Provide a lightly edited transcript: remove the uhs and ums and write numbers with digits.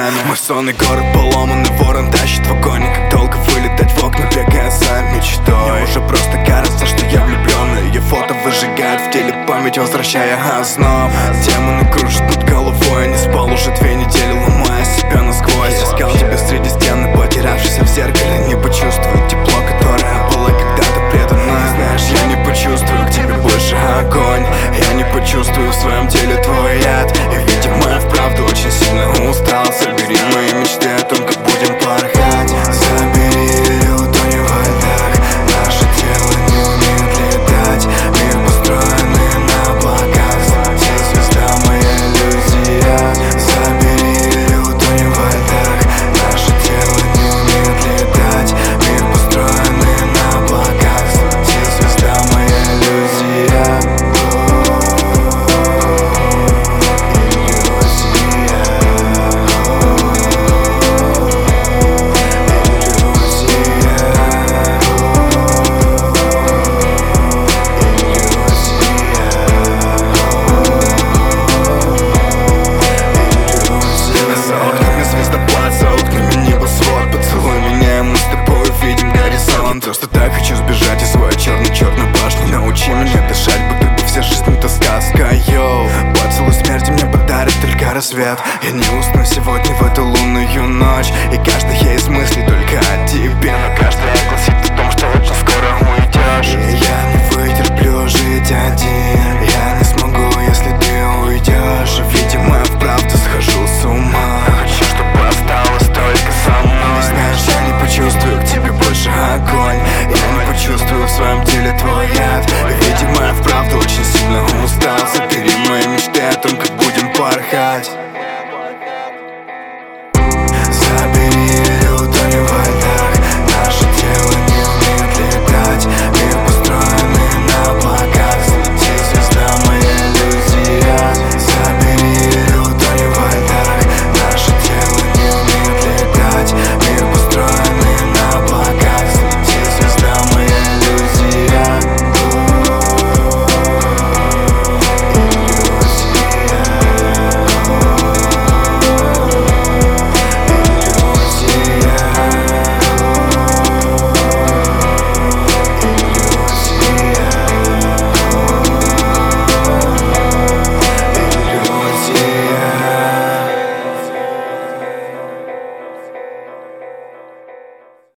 нами. Мой сонный город поломанный, ворон тащит в вагоне. Как долго вылетать в окна, бегая за мечтой. Мне уже просто кажется, что я влюблен. Ее фото выжигает в теле память, возвращая озноб. Демоны кружат над головой, не спал уже 2 недели, ломая себя насквозь. Искал тебя среди стен, потерявшийся в зеркале. Не почувствую тепло, которое было когда-то предано. Знаешь, я не почувствую к тебе больше огонь. Я не почувствую в своем теле твой яд. И, видимо, я вправду очень сильно устал. Забери мои мечты о том, как будем порхать. Забери или утони во льдах. Наше тело не умеет летать. Мир построенный на облаках. Ты звезда, моя иллюзия. Забери или утони во льдах. Наше тело не умеет летать. Мир построенный на облаках. Ты звезда, моя иллюзия. Просто так хочу сбежать из своей черной башни. Научи меня дышать, будто бы вся жизнь это сказка. Йоу, поцелуй смерти мне подарит только рассвет. Я не усну сегодня в эту лунную ночь. И каждая из мыслей только о тебе. Но каждая гласит о том, что очень скоро уйдешь. И я не вытерплю жить один. Я не смогу, если ты уйдешь. Видимо, я вправду схожу с ума. Хочу, чтобы осталось только со мной. Знаешь, я не почувствую к тебе больше огонь. Я не почувствую в своем теле твой яд. Видимо, я вправду очень сильно устал. Забери мои мечты о том, как будем порхать.